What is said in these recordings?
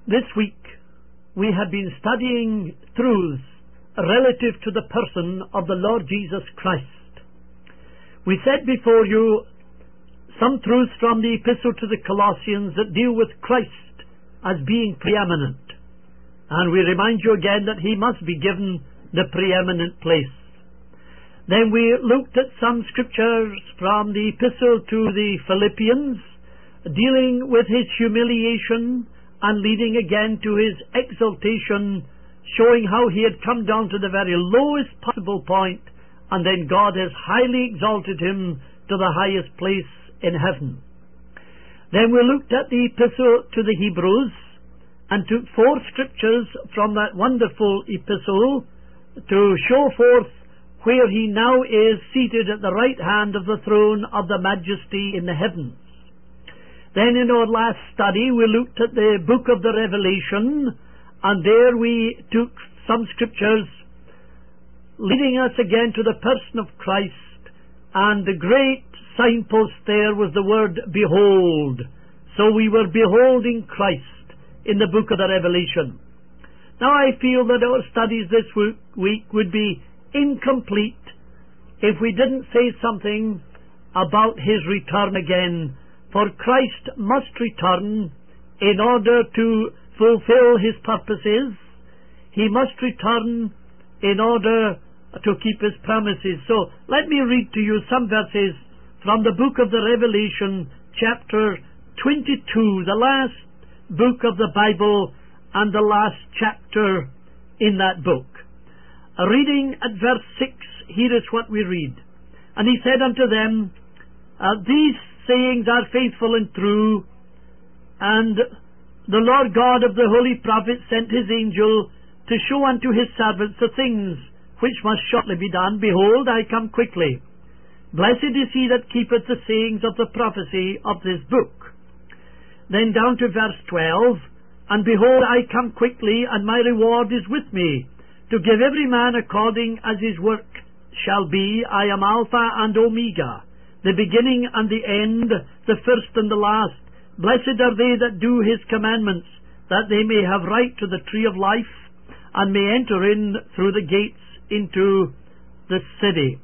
This week we have been studying truths relative to the person of the Lord Jesus Christ. We set before you some truths from the Epistle to the Colossians that deal with Christ as being preeminent. And we remind you again that he must be given the preeminent place. Then we looked at some scriptures from the Epistle to the Philippians, dealing with his humiliation and leading again to his exaltation, showing how he had come down to the very lowest possible point, and then God has highly exalted him to the highest place in heaven. Then we looked at the Epistle to the Hebrews and took 4 scriptures from that wonderful epistle to show forth where he now is seated at the right hand of the throne of the majesty in the heavens. Then in our last study we looked at the book of the Revelation, and there we took some scriptures leading us again to the person of Christ, and the great signpost there was the word behold. So we were beholding Christ in the book of the Revelation. Now I feel that our studies this week would be incomplete if we didn't say something about his return again, for Christ must return in order to fulfill his purposes. He must return in order to keep his promises. So let me read to you some verses from the book of the Revelation, chapter 22, the last book of the Bible and the last chapter in that book. Reading at verse 6, here is what we read. And he said unto them, These sayings are faithful and true, and the Lord God of the holy prophets sent his angel to show unto his servants the things which must shortly be done. Behold, I come quickly. Blessed is he that keepeth the sayings of the prophecy of this book. Then down to verse 12, And behold, I come quickly, and my reward is with me, to give every man according as his work shall be. I am Alpha and Omega, the beginning and the end, the first and the last. Blessed are they that do his commandments, that they may have right to the tree of life, and may enter in through the gates into the city.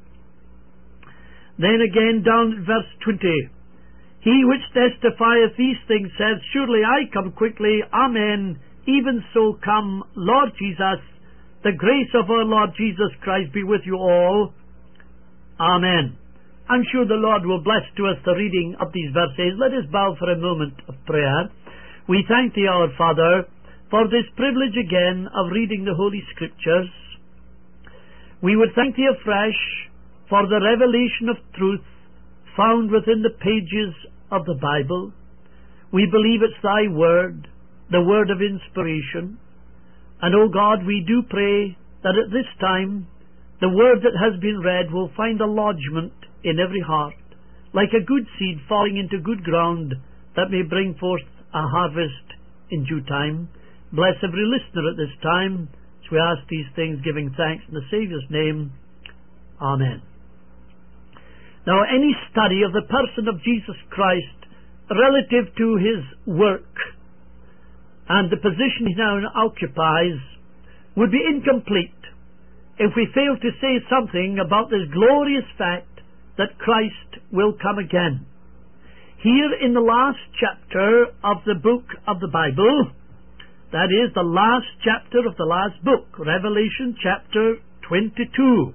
Then again down verse 20. He which testifieth these things says, Surely I come quickly. Amen. Even so come, Lord Jesus. The grace of our Lord Jesus Christ be with you all. Amen. I'm sure the Lord will bless to us the reading of these verses. Let us bow for a moment of prayer. We thank thee, our Father, for this privilege again of reading the Holy Scriptures. We would thank thee afresh for the revelation of truth found within the pages of the Bible. We believe it's thy word, the word of inspiration. And, O God, we do pray that at this time the word that has been read will find a lodgment in every heart, like a good seed falling into good ground that may bring forth a harvest in due time. Bless every listener at this time, as we ask these things, giving thanks in the Saviour's name. Amen. Now, any study of the person of Jesus Christ relative to his work and the position he now occupies would be incomplete if we fail to say something about this glorious fact that Christ will come again. Here in the last chapter of the book of the Bible, that is the last chapter of the last book, Revelation chapter 22,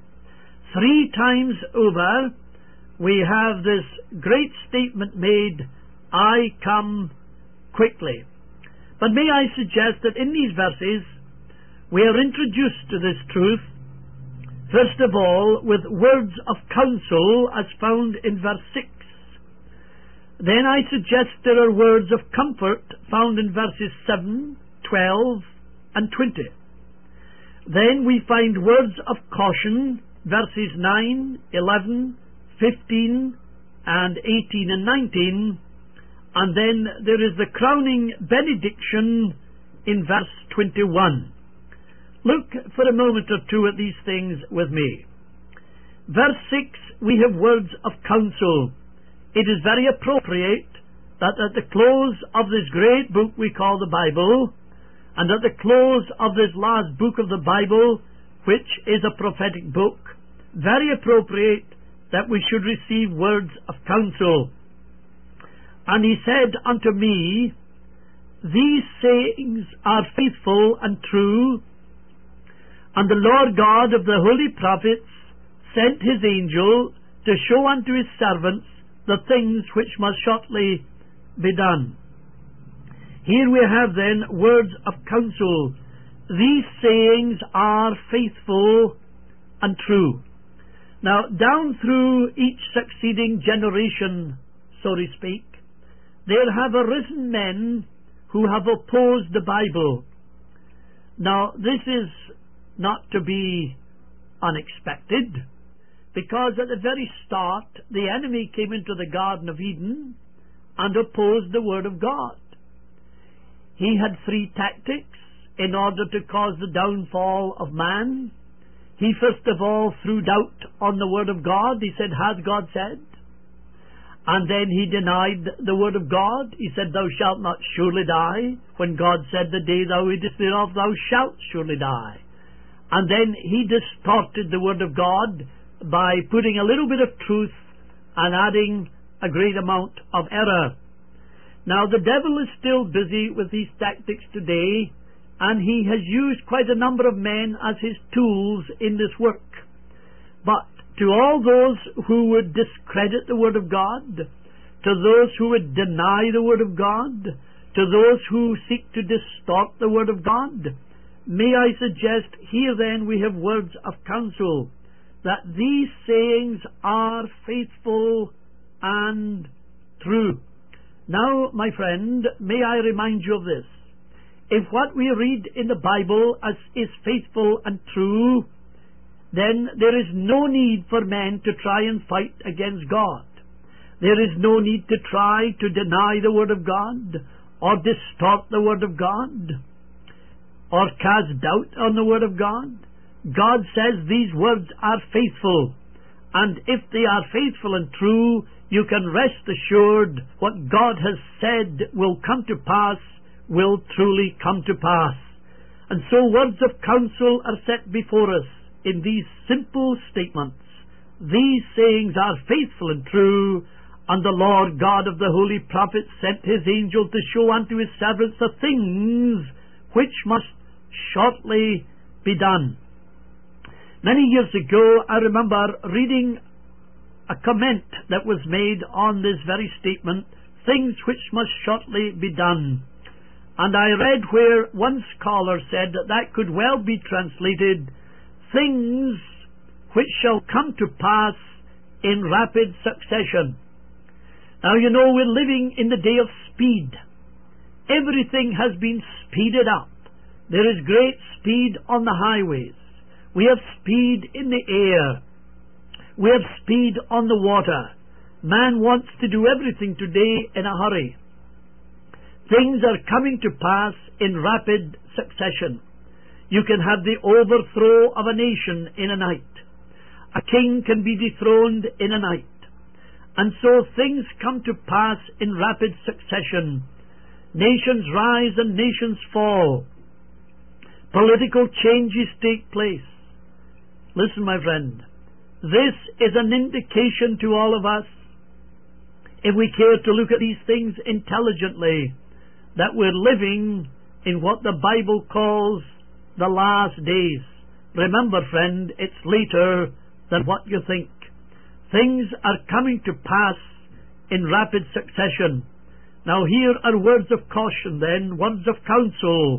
3 times over we have this great statement made, I come quickly. But may I suggest that in these verses we are introduced to this truth, first of all, with words of counsel as found in verse 6. Then I suggest there are words of comfort found in verses 7, 12, and 20. Then we find words of caution, verses 9, 11, 15, and 18 and 19. And then there is the crowning benediction in verse 21. Look for a moment or two at these things with me. Verse 6, we have words of counsel. It is very appropriate that at the close of this great book we call the Bible, And at the close of this last book of the Bible, which is a prophetic book, very appropriate that we should receive words of counsel. And he said unto me, These sayings are faithful and true, and the Lord God of the holy prophets sent his angel to show unto his servants the things which must shortly be done. Here we have then words of counsel. These sayings are faithful and true. Now, down through each succeeding generation, so to speak, there have arisen men who have opposed the Bible. Now, this is not to be unexpected, because at the very start, the enemy came into the Garden of Eden and opposed the Word of God. He had three tactics in order to cause the downfall of man. He first of all threw doubt on the Word of God. He said, Hath God said? And then he denied the Word of God. He said, Thou shalt not surely die, when God said, The day thou eatest thereof, thou shalt surely die. And then he distorted the Word of God by putting a little bit of truth and adding a great amount of error. Now, the devil is still busy with these tactics today, and he has used quite a number of men as his tools in this work. But to all those who would discredit the Word of God, to those who would deny the Word of God, to those who seek to distort the Word of God, may I suggest here then we have words of counsel, that these sayings are faithful and true. Now, my friend, may I remind you of this. If what we read in the Bible is faithful and true, then there is no need for men to try and fight against God. There is no need to try to deny the Word of God, or distort the Word of God, or cast doubt on the Word of God. God says these words are faithful, and if they are faithful and true, you can rest assured what God has said will come to pass, will truly come to pass. And so words of counsel are set before us in these simple statements. These sayings are faithful and true, and the Lord God of the holy prophets sent his angel to show unto his servants the things which must shortly be done. Many years ago, I remember reading a comment that was made on this very statement, things which must shortly be done. And I read where one scholar said that could well be translated, things which shall come to pass in rapid succession. Now, you know, we're living in the day of speed. Everything has been speeded up. There is great speed on the highways. We have speed in the air. We have speed on the water. Man wants to do everything today in a hurry. Things are coming to pass in rapid succession. You can have the overthrow of a nation in a night. A king can be dethroned in a night. And so things come to pass in rapid succession. Nations rise and nations fall. Political changes take place. Listen, my friend, this is an indication to all of us, if we care to look at these things intelligently, that we're living in what the Bible calls the last days. Remember, friend, it's later than what you think. Things are coming to pass in rapid succession. Now here are words of caution then, words of counsel.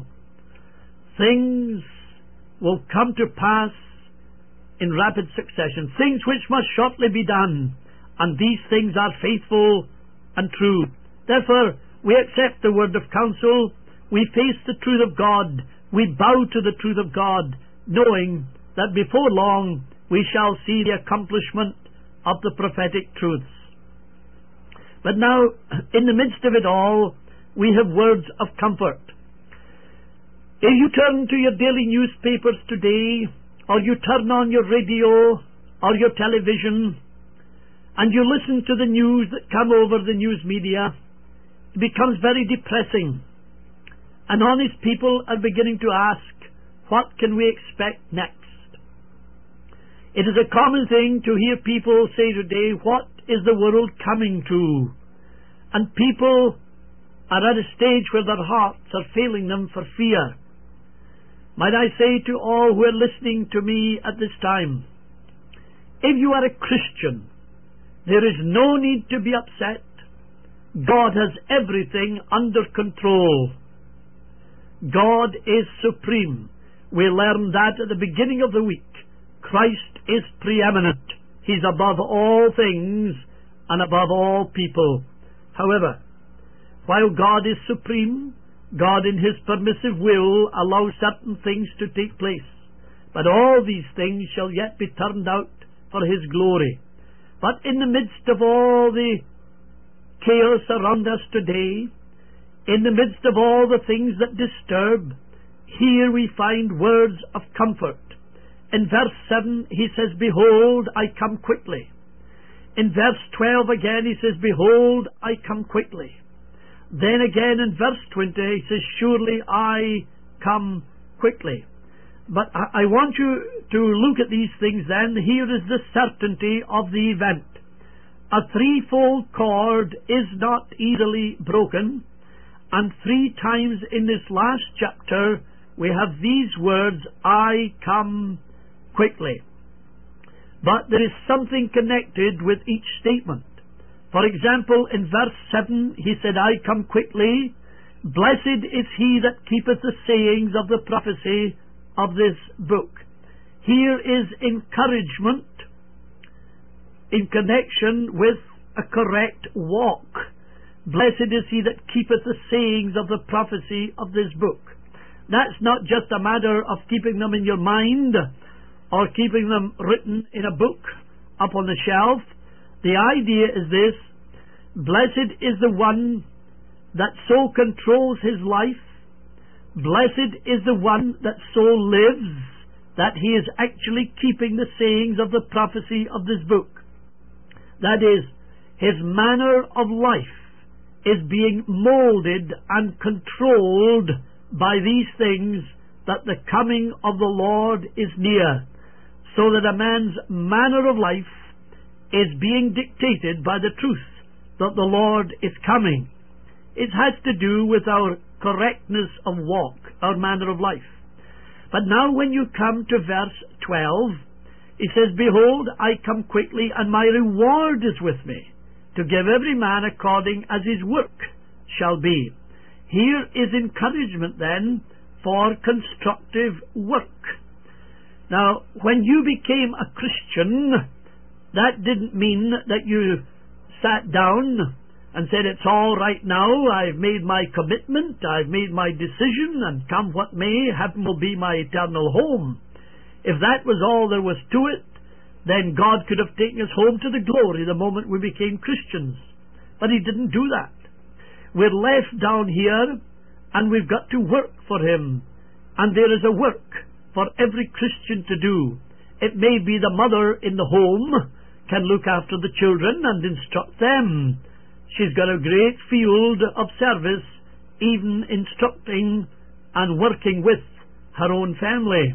Things will come to pass in rapid succession, things which must shortly be done, and these things are faithful and true. Therefore, we accept the word of counsel, we face the truth of God, we bow to the truth of God, knowing that before long we shall see the accomplishment of the prophetic truths. But now, in the midst of it all, we have words of comfort. If you turn to your daily newspapers today, or you turn on your radio or your television, and you listen to the news that come over the news media, it becomes very depressing. and honest people are beginning to ask, what can we expect next? It is a common thing to hear people say today, what is the world coming to? And people are at a stage where their hearts are failing them for fear. Might I say to all who are listening to me at this time, if you are a Christian, there is no need to be upset. God has everything under control. God is supreme. We learned that at the beginning of the week. Christ is preeminent. He's above all things and above all people. However, while God is supreme, God in His permissive will allows certain things to take place. But all these things shall yet be turned out for His glory. But in the midst of all the chaos around us today, in the midst of all the things that disturb, here we find words of comfort. In verse 7 he says, behold, I come quickly. In verse 12 again he says, behold, I come quickly. Then again in verse 20 he says, surely I come quickly. But I want you to look at these things then. Here is the certainty of the event. A threefold cord is not easily broken, and 3 times in this last chapter we have these words, I come quickly. But there is something connected with each statement. For example, in verse 7 he said, I come quickly. Blessed is he that keepeth the sayings of the prophecy of this book. Here is encouragement in connection with a correct walk. Blessed is he that keepeth the sayings of the prophecy of this book. That's not just a matter of keeping them in your mind or keeping them written in a book up on the shelf. The idea is this: blessed is the one that so controls his life. Blessed is the one that so lives that he is actually keeping the sayings of the prophecy of this book. That is, his manner of life is being molded and controlled by these things, that the coming of the Lord is near, so that a man's manner of life is being dictated by the truth that the Lord is coming. It has to do with our correctness of walk, our manner of life. But now when you come to verse 12, it says, behold, I come quickly, and my reward is with me, to give every man according as his work shall be. Here is encouragement then for constructive work. Now, when you became a Christian, that didn't mean that you sat down and said, it's all right now, I've made my commitment, I've made my decision, and come what may, heaven will be my eternal home. If that was all there was to it, then God could have taken us home to the glory the moment we became Christians. But He didn't do that. We're left down here, and we've got to work for Him. And there is a work for every Christian to do. It may be the mother in the home can look after the children and instruct them. She's got a great field of service, even instructing and working with her own family.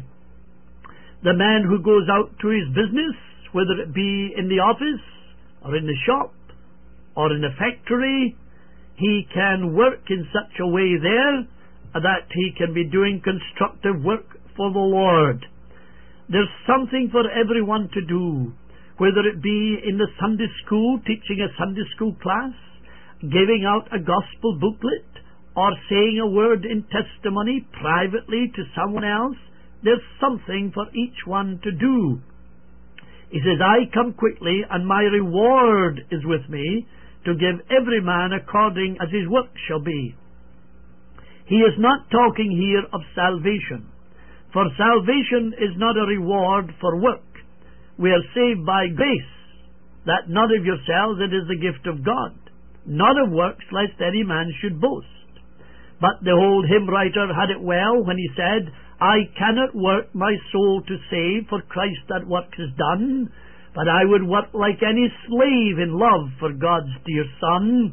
The man who goes out to his business, whether it be in the office or in the shop or in the factory, he can work in such a way there that he can be doing constructive work for the Lord. There's something for everyone to do, whether it be in the Sunday school, teaching a Sunday school class, giving out a gospel booklet, or saying a word in testimony privately to someone else. There's something for each one to do. He says, I come quickly, and my reward is with me, to give every man according as his work shall be. He is not talking here of salvation, for salvation is not a reward for work. We are saved by grace, that not of yourselves, it is the gift of God, not of works, lest any man should boast. But the old hymn writer had it well when he said, I cannot work my soul to save, for Christ that work is done, but I would work like any slave in love for God's dear Son.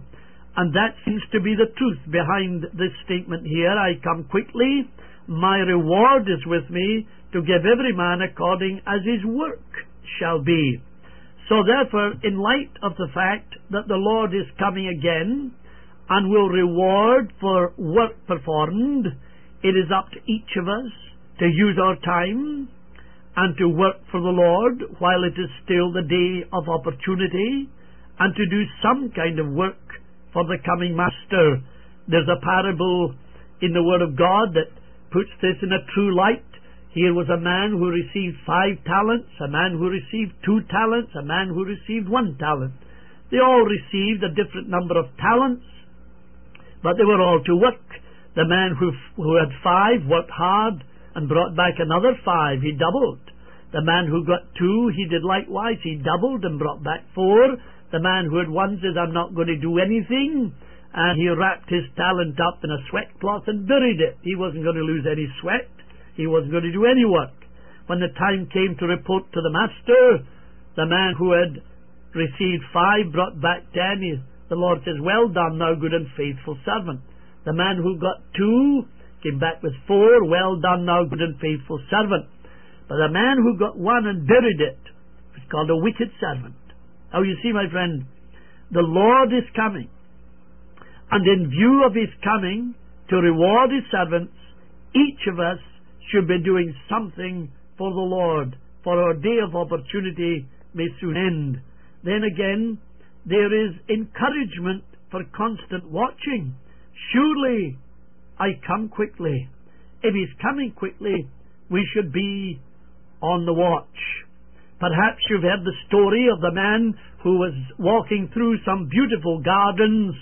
And that seems to be the truth behind this statement here. I come quickly, my reward is with me, to give every man according as his work shall be. So therefore, in light of the fact that the Lord is coming again and will reward for work performed, it is up to each of us to use our time and to work for the Lord while it is still the day of opportunity, and to do some kind of work for the coming Master. There's a parable in the Word of God that puts this in a true light. Here was a man who received 5 talents, a man who received 2 talents, a man who received 1 talent. They all received a different number of talents, but they were all to work. The man who had 5 worked hard and brought back another 5. He doubled. The man who got 2, he did likewise. He doubled and brought back 4. The man who had 1 says, I'm not going to do anything. And he wrapped his talent up in a sweat cloth and buried it. He wasn't going to lose any sweat. He wasn't going to do any work. When the time came to report to the master, the man who had received 5 brought back 10. The Lord says, well done, thou good and faithful servant. The man who got 2 came back with 4. Well done, thou good and faithful servant. But the man who got 1 and buried it was called a wicked servant. Now you see, my friend, the Lord is coming. And in view of his coming to reward his servants, each of us should be doing something for the Lord, for our day of opportunity may soon end. Then again, there is encouragement for constant watching. Surely I come quickly. If he's coming quickly, we should be on the watch. Perhaps you've heard the story of the man who was walking through some beautiful gardens,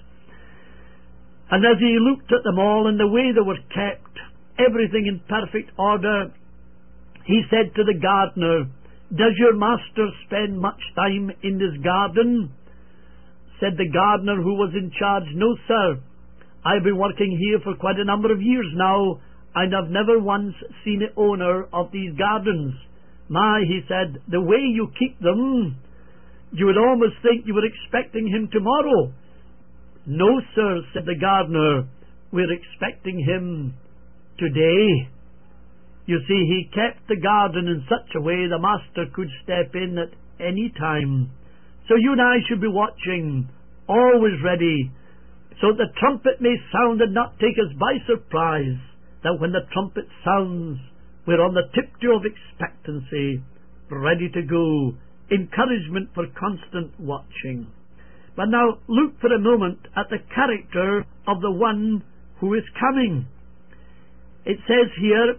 and as he looked at them all and the way they were kept, everything in perfect order, he said to the gardener, does your master spend much time in this garden? Said the gardener who was in charge, no sir, I've been working here for quite a number of years now, and I've never once seen the owner of these gardens. My, he said, the way you keep them, you would almost think you were expecting him tomorrow. No, sir, said the gardener, we're expecting him today. You see, he kept the garden in such a way the master could step in at any time. So you and I should be watching, always ready, so that the trumpet may sound and not take us by surprise, that when the trumpet sounds, we're on the tiptoe of expectancy, ready to go. Encouragement for constant watching. But now look for a moment at the character of the one who is coming. It says here,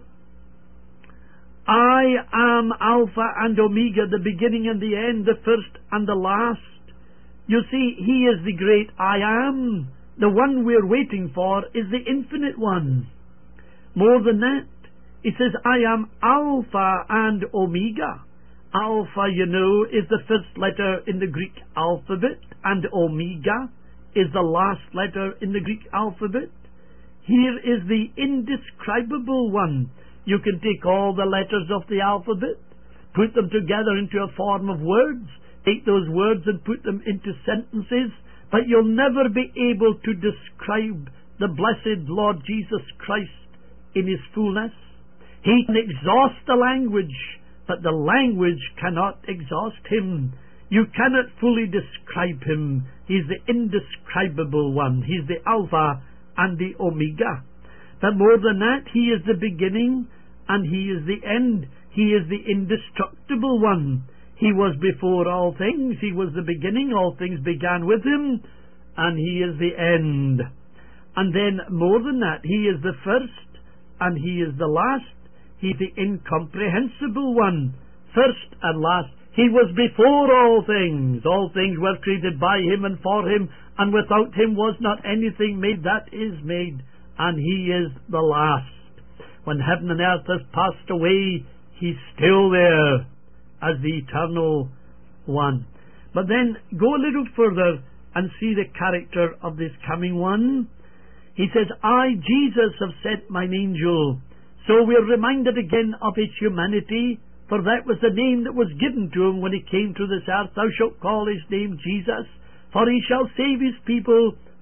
I am Alpha and Omega, the beginning and the end, the first and the last. You see, he is the great I am. The one we're waiting for is the infinite one. More than that, it says, I am Alpha and Omega. Alpha, you know, is the first letter in the Greek alphabet, and Omega is the last letter in the Greek alphabet. Here is the indescribable one. You can take all the letters of the alphabet, put them together into a form of words, take those words and put them into sentences, but you'll never be able to describe the blessed Lord Jesus Christ in his fullness. He can exhaust the language, but the language cannot exhaust him. You cannot fully describe him. He's the indescribable one. He's the Alpha and the Omega. But more than that, he is the beginning and he is the end. He is the indestructible one. He was before all things. He was the beginning. All things began with him, and he is the end. And then more than that, he is the first and he is the last. He's the incomprehensible one, first and last. He was before all things. All things were created by him and for him, and without him was not anything made that is made. And he is the last. When heaven and earth has passed away, he's still there as the eternal one. But then go a little further and see the character of this coming one. He says, I, Jesus, have sent mine angel. So we're reminded again of his humanity, for that was the name that was given to him when he came to this earth. Thou shalt call his name Jesus, for he shall save his people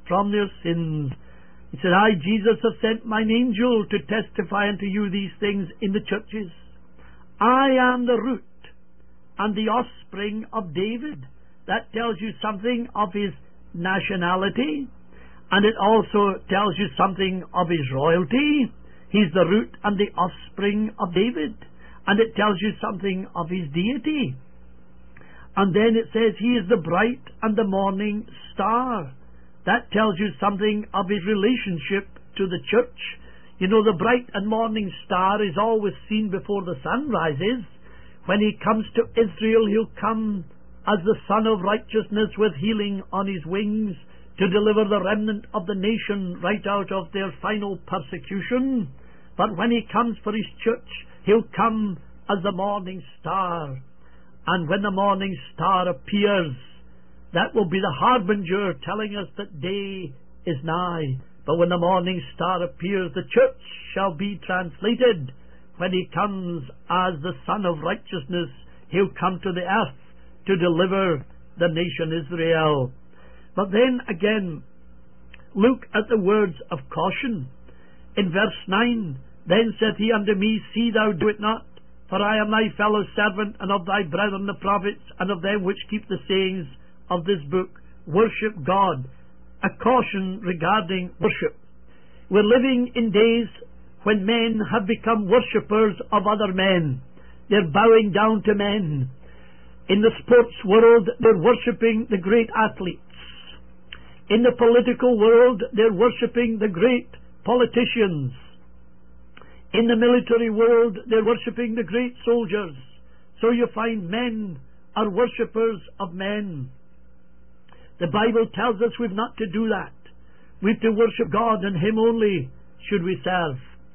from their sins. He said, I, Jesus, have sent mine angel to testify unto you these things in the churches. I am the root and the offspring of David. That tells you something of his nationality, and it also tells you something of his royalty. He's the root and the offspring of David, and it tells you something of his deity. And then it says he is the bright and the morning star. That tells you something of his relationship to the church. You know, the bright and morning star is always seen before the sun rises. When he comes to Israel, he'll come as the Son of Righteousness with healing on his wings to deliver the remnant of the nation right out of their final persecution. But when he comes for his church, he'll come as the morning star. And when the morning star appears, that will be the harbinger telling us that day is nigh. But when the morning star appears, the church shall be translated. When he comes as the Son of Righteousness, he'll come to the earth to deliver the nation Israel. But then again, look at the words of caution. In verse 9, then saith he unto me, see thou do it not, for I am thy fellow servant, and of thy brethren the prophets, and of them which keep the sayings of this book. Worship God. A caution regarding worship. We're living in days when men have become worshippers of other men. They're bowing down to men. In the sports world, they're worshipping the great athletes. In the political world, they're worshipping the great politicians. In the military world, they're worshipping the great soldiers. So you find men are worshippers of men. The Bible tells us we've not to do that. We've to worship God, and him only should we serve.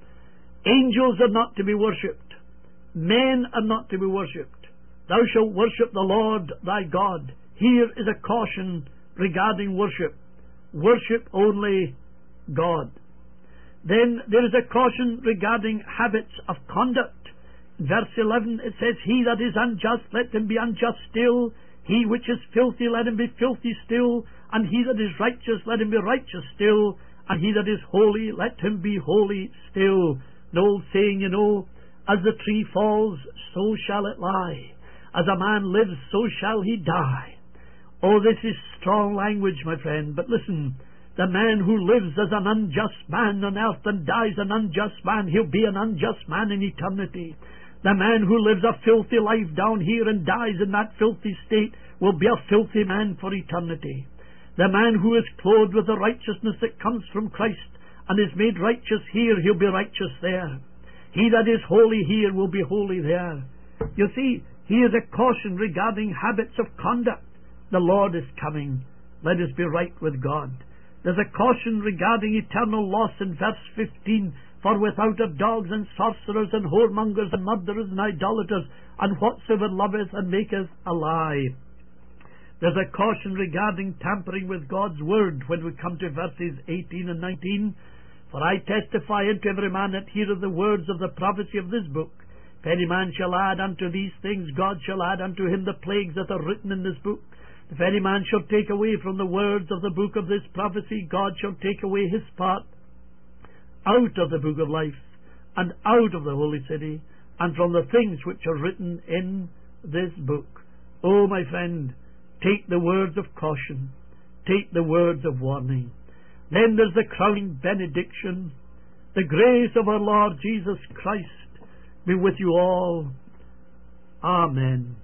Angels are not to be worshipped. Men are not to be worshipped. Thou shalt worship the Lord thy God. Here is a caution regarding worship. Worship only God. Then there is a caution regarding habits of conduct. In verse 11 it says, he that is unjust, let him be unjust still. He which is filthy, let him be filthy still. And he that is righteous, let him be righteous still. And he that is holy, let him be holy still. An old saying, you know, as the tree falls, so shall it lie. As a man lives, so shall he die. Oh, this is strong language, my friend. But listen, the man who lives as an unjust man on earth and dies an unjust man, he'll be an unjust man in eternity. The man who lives a filthy life down here and dies in that filthy state will be a filthy man for eternity. The man who is clothed with the righteousness that comes from Christ and is made righteous here, he'll be righteous there. He that is holy here will be holy there. You see, here is a caution regarding habits of conduct. The Lord is coming. Let us be right with God. There's a caution regarding eternal loss in verse 15. For without of dogs and sorcerers and whoremongers and murderers and idolaters and whatsoever loveth and maketh a lie. There's a caution regarding tampering with God's word when we come to verses 18 and 19. For I testify unto every man that heareth the words of the prophecy of this book. If any man shall add unto these things, God shall add unto him the plagues that are written in this book. If any man shall take away from the words of the book of this prophecy, God shall take away his part out of the book of life, and out of the holy city, and from the things which are written in this book. Oh, my friend, take the words of caution, take the words of warning. Then there's the crowning benediction. The grace of our Lord Jesus Christ be with you all. Amen.